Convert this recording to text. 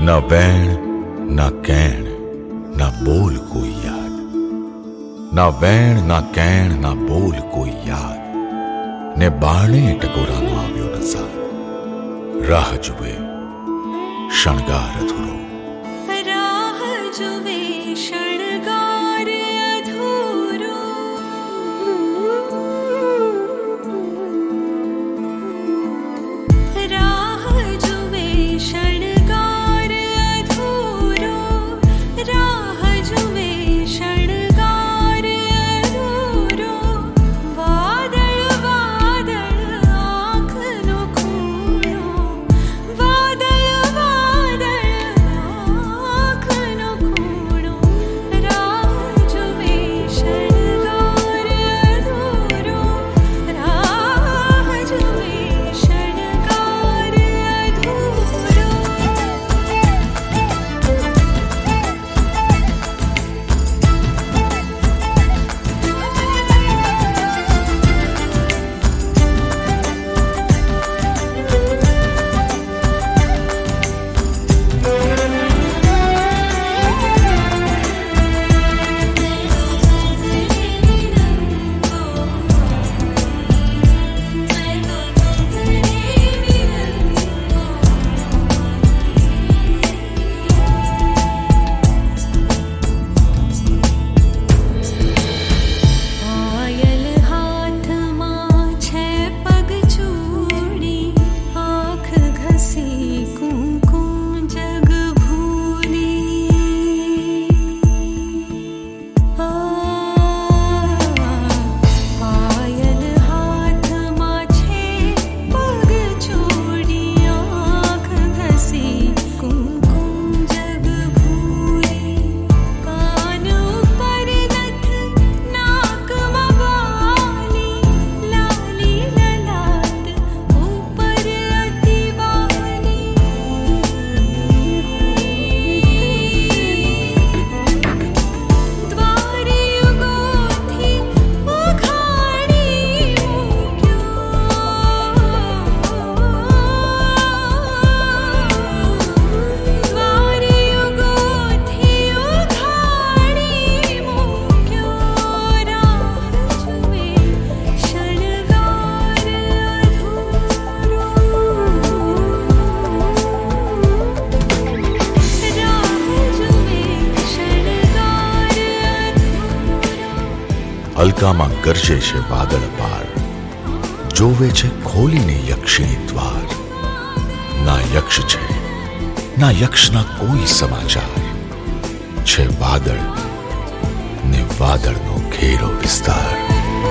ना वैण ना कैण ना बोल कोई याद, ना वैण ना कैण ना बोल कोई याद, ने बाणे टकोरानो આવ્યો નસાર, રાહ જુએ શણગાર અધૂરો, રાહ જુએ શણગાર અધૂરો, રાહ જુએ શણગાર અધૂરો, રાહ જુએ શણગાર અધૂરો, વાદળ વાદળ આંખનો ખૂણો, વાદળ વાદળ આંખનો ખૂણો, રાહ જુએ શણગાર અધૂરો, રાહ જુએ શણગાર અધૂરો. પાયલ હાથમાં છે પગચૂડી, આંખ ઘસી કુમકુમ જગ ભૂલી. પાયલ હાથમાં છે પગચૂડી, આંખ ઘસી કુમકુમ જગ ભૂલી. કાન ઉપર નથ, નાકમાં વાલી, લાલી લલાટ ઉપર અતિ વાલી. દ્વારયુગોથી ઉઘાડી મૂક્યો, રાહ જુએ શણગાર અધૂરો, રાહ જુએ શણગાર અધૂરો. હલકામાં ગરજે છે વાદળ પાર, જોવે છે ખોલીને યક્ષિણી દ્વાર. ના યક્ષ છે ના યક્ષના કોઈ સમાચાર, છે વાદળ ને વાદળનો ઘેરો વિસ્તાર.